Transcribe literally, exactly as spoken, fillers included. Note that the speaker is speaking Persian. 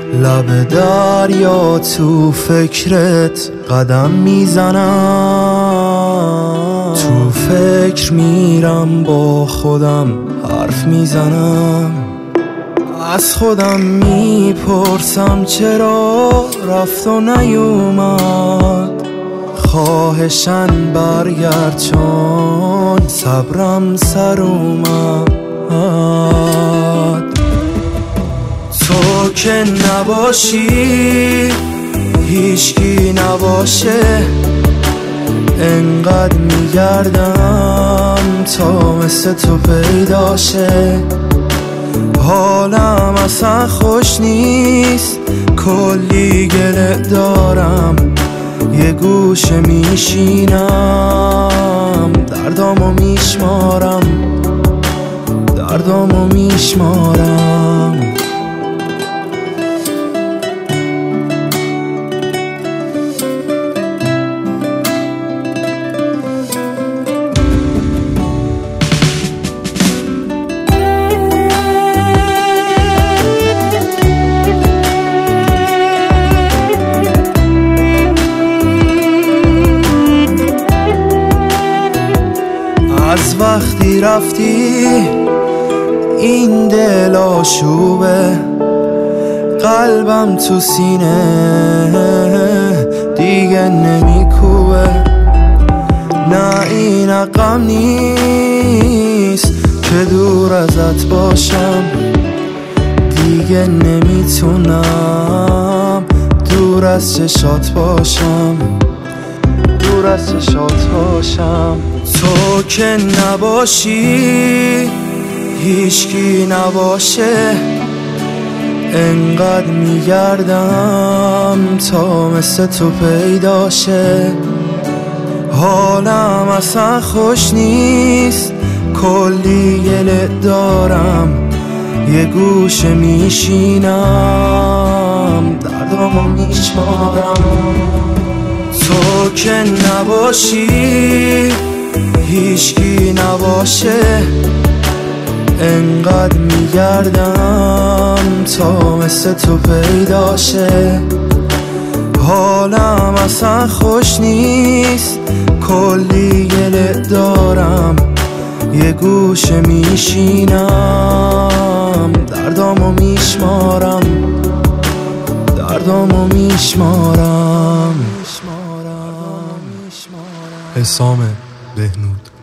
لب دریا تو فکرت قدم میزنم، تو فکر میرم با خودم حرف میزنم، از خودم میپرسم چرا رفت و نیومد، خواهشن برگرد چون صبرم سر اومد. تو که نباشی هیچکی نباشه، انقدر میگردم تا مثل تو پیداشه، حالم اصلا خوش نیست، کلی گله دارم، یه گوشه میشینم دردامو میشمارم، دردامو میشمارم. از وقتی رفتی این دل آشوبه، قلبم تو سینه دیگه نمیکوبه، نه این غم نیست که دور ازت باشم، دیگه نمیتونم دور از چشات باشم، دور از چشات باشم. تو که نباشی هیچکی نباشه، انقدر میگردم تا مثل تو پیداشه، حالم اصلا خوش نیست، کلی گله دارم، یه گوشه میشینم دردامو میشمارم. تو که نباشی هیچکی نباشه، انقدر میگردم تا مثل تو پیداشه، حالم اصلا خوش نیست، کلی گله دارم، یه گوشه میشینم دردامو میشمارم، دردامو میشمارم. حسام بهنود.